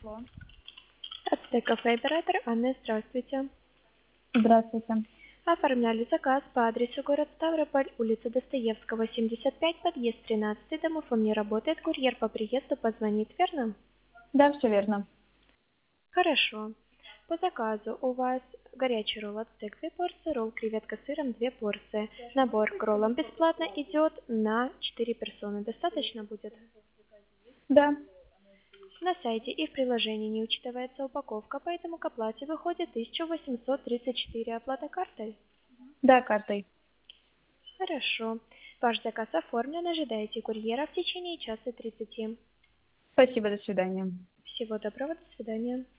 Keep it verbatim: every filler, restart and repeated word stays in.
пришло. Ацтека кафе оператор Анна, здравствуйте. Здравствуйте. Оформляли заказ по адресу город Ставрополь, улица Достоевского, семьдесят пять, подъезд тринадцатый, домофон не работает, курьер по приезду позвонит, верно? Да, все верно. Хорошо. По заказу у вас горячий ролл ацтек две порции, ролл креветка с сыром две порции. Набор к роллам бесплатно идет на четыре персоны. Достаточно будет? Да. На сайте и в приложении не учитывается упаковка, поэтому к оплате выходит тысяча восемьсот тридцать четыре. Оплата картой? Да, картой. Хорошо. Ваш заказ оформлен. Ожидайте курьера в течение часа тридцати. Спасибо, до свидания. Всего доброго, до свидания.